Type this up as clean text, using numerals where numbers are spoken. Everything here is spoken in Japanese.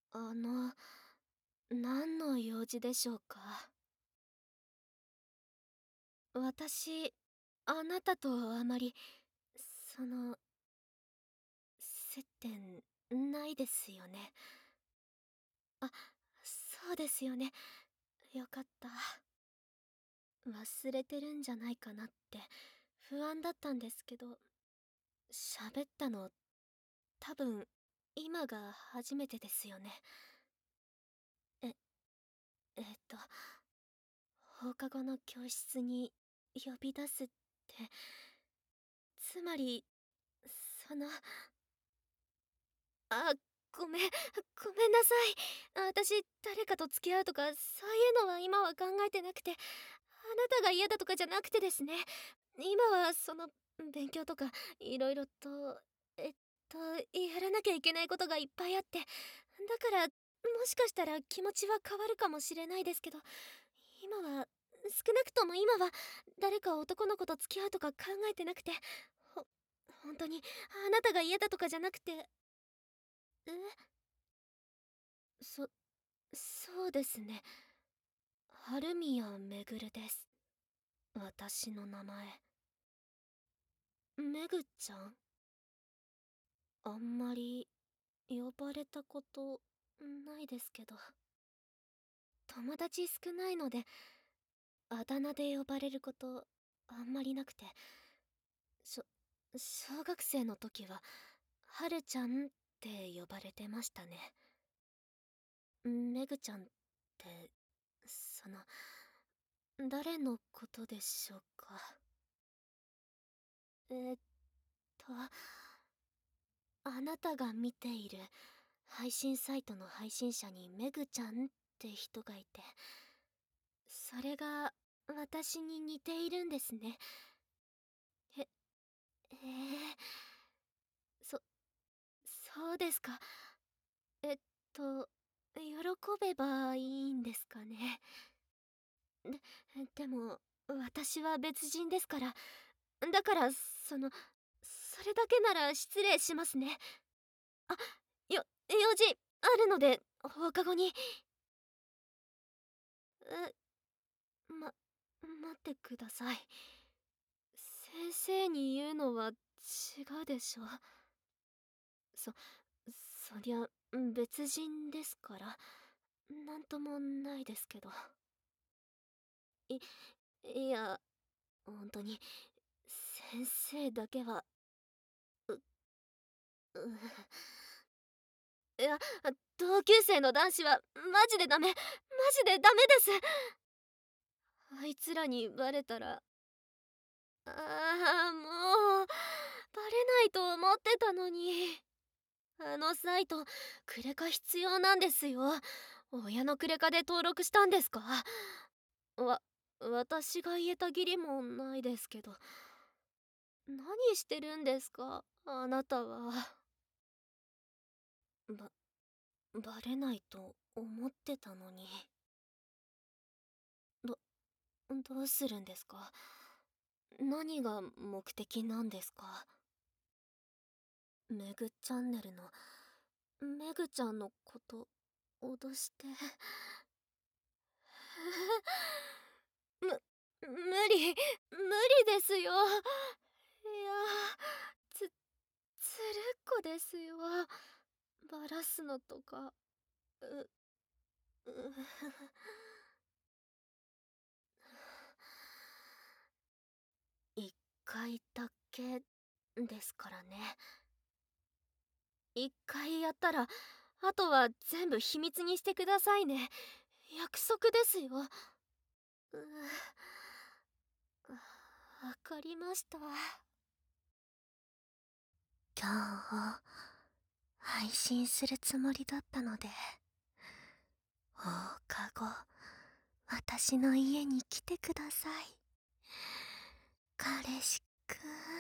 あの、何の用事でしょうか。私、あなたとあまり、その、接点ないですよね。あ、そうですよね。よかった。忘れてるんじゃないかなって不安だったんですけど、喋ったの多分今が初めてですよね。え、えっと、放課後の教室に呼び出すって、つまり、その、あ、ごめん、ごめんなさい。私、誰かと付き合うとか、そういうのは今は考えてなくて、あなたが嫌だとかじゃなくてですね。今は、勉強とか、いろいろと、えっと、やらなきゃいけないことがいっぱいあって、だから、もしかしたら気持ちは変わるかもしれないですけど、今は、少なくとも今は、誰か男の子と付き合うとか考えてなくて、ほ、本当に、あなたが嫌だとかじゃなくて、えそ、そうですね。春宮めぐるです。私の名前。めぐちゃん。あんまり呼ばれたことないですけど。友達少ないので、あだ名で呼ばれることあんまりなくて。しょ、小学生の時は、はるちゃんって呼ばれてましたね。めぐちゃんって、誰のことでしょうか。えーっと、あなたが見ている配信サイトの配信者にめぐちゃんって人がいて、それが私に似ているんですね。へ、えそ、そうですか。えっと、喜べばいいんですかね。で、でも、私は別人ですから、だから、それだけなら失礼しますね。あ、用事あるので、放課後に。え、ま、待ってください。先生に言うのは違うでしょ。そ、そりゃ、別人ですから、なんともないですけど。い、いや、本当に、先生だけは、う、いや、同級生の男子は、マジでダメ、マジでダメです。あいつらにバレたら、もう、バレないと思ってたのに。あのサイト、クレカ必要なんですよ。親のクレカで登録したんですか？わ、私が言えた義理もないですけど。何してるんですかあなたは。ば、バレないと思ってたのに。ど、どうするんですか？何が目的なんですか？メグチャンネルの、メグちゃんのこと、脅して。無理、無理ですよ。いや、つ、つるっこですよ。バラすのとか、う、う、一回だけですからね。一回やったら、あとは全部秘密にしてくださいね。約束ですよ。う、わかりました。今日、配信するつもりだったので、放課後、私の家に来てください。彼氏くん。